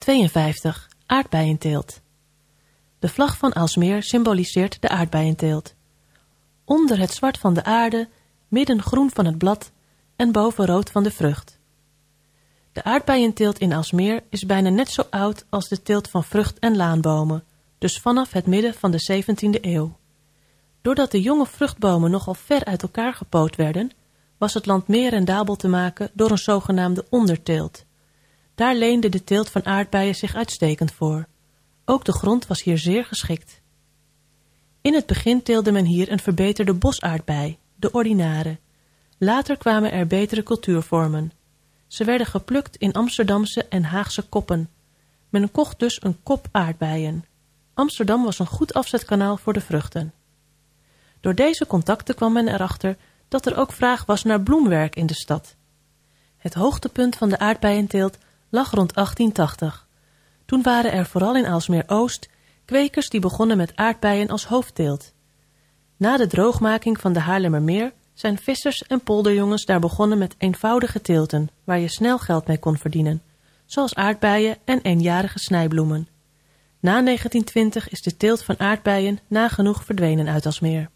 52. Aardbeienteelt. De vlag van Aalsmeer symboliseert de aardbeienteelt. Onder het zwart van de aarde, midden groen van het blad en boven rood van de vrucht. De aardbeienteelt in Aalsmeer is bijna net zo oud als de teelt van vrucht- en laanbomen, dus vanaf het midden van de 17e eeuw. Doordat de jonge vruchtbomen nogal ver uit elkaar gepoot werden, was het land meer rendabel te maken door een zogenaamde onderteelt. Daar leende de teelt van aardbeien zich uitstekend voor. Ook de grond was hier zeer geschikt. In het begin teelde men hier een verbeterde bosaardbei, de ordinare. Later kwamen er betere cultuurvormen. Ze werden geplukt in Amsterdamse en Haagse koppen. Men kocht dus een kop aardbeien. Amsterdam was een goed afzetkanaal voor de vruchten. Door deze contacten kwam men erachter dat er ook vraag was naar bloemwerk in de stad. Het hoogtepunt van de aardbeienteelt lag rond 1880. Toen waren er vooral in Aalsmeer-Oost kwekers die begonnen met aardbeien als hoofdteelt. Na de droogmaking van de Haarlemmermeer zijn vissers en polderjongens daar begonnen met eenvoudige teelten, waar je snel geld mee kon verdienen, zoals aardbeien en eenjarige snijbloemen. Na 1920 is de teelt van aardbeien nagenoeg verdwenen uit Aalsmeer.